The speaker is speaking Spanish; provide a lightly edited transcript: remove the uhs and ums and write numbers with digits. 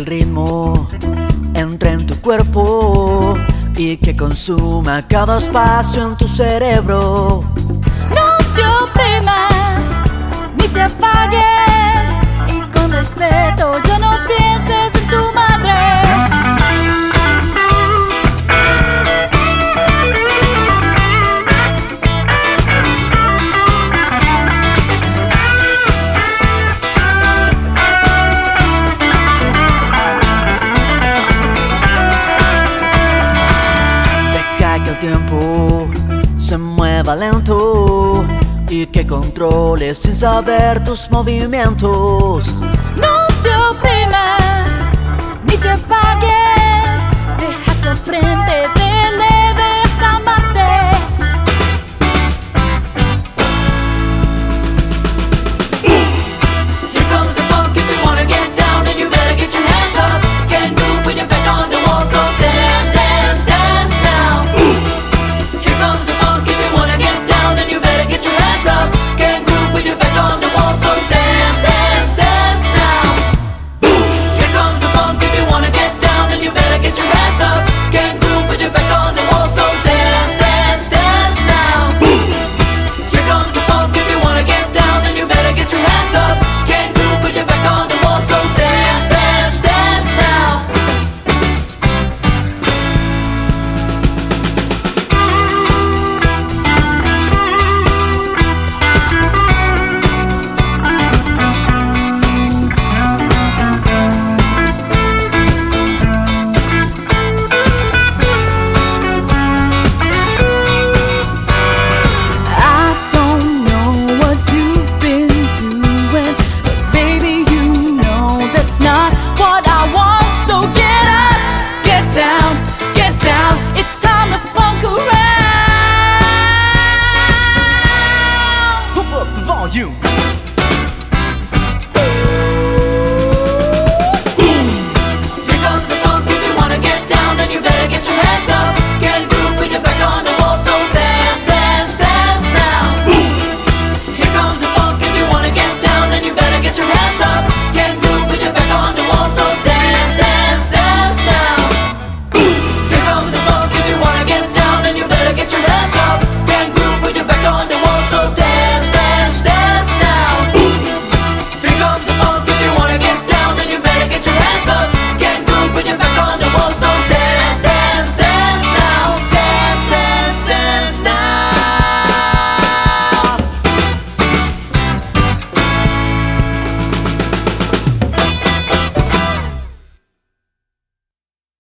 el ritmo entre en tu cuerpo y que consuma cada espacio en tu cerebro. No te oprimas ni te apagues, y con respeto ya no pienses en tu madre. Que el tiempo se mueva lento y que controles sin saber tus movimientos.